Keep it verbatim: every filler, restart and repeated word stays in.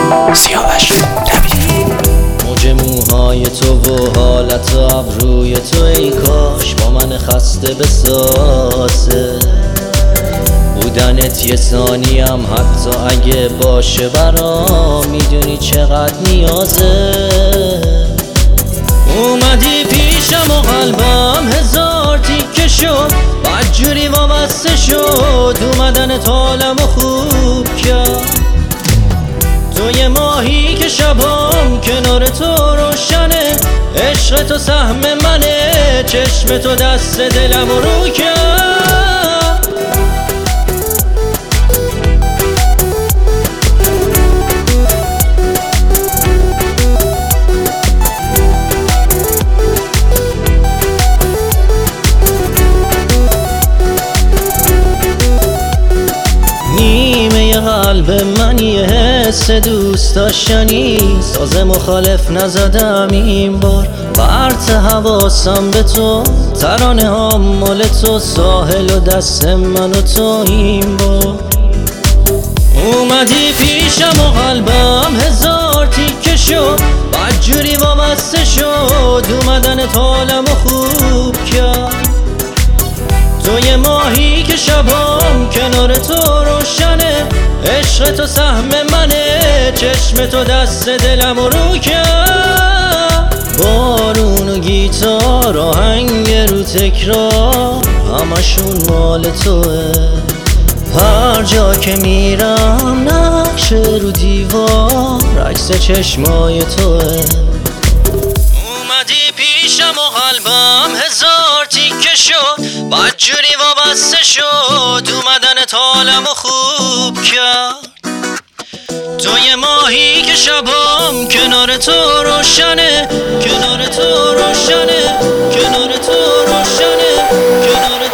سیاوش نبیدی موج موهای تو و حالت و ابروی تو ای کاش با من خسته بسازه بودنت یه ثانیم حتی اگه باشه برام میدونی چقدر نیازه اومدی پیشم و قلبم هزار تیکه شد بدجوری وابسته شد اومدنت حالمو خوب کرد تو یه ماهی که شبام کنار تو روشنه عشق تو سهم منه چشم تو دست دلم رو کرد نیمه قلب من یه حس دوست داشتنی ساز مخالف نزدم این بار برت حواسم به تو ترانه ها مال تو ساحل و دست من و تو این بار اومدی پیشم و قلبم هزار تیکه شد بدجوری وابسته شد اومدنت حالمو خوب کرد تو یه ماهی که شبام کنار تو روشنه عشق تو سهم منه چشم تو دست دلم رو کرد بارون و گیتار آهنگ رو تکرار همشون مال توه هر جا که میرم نقشه رو دیوار عکس چشمای توه اومدی پیشم و قلبم هزار تیکه شد بدجوری وابسته شد اومدنت حالمو خوب کرد تو یه ماهی که شبام کنار تو روشنه کنار تو روشنه کنار تو روشنه کنار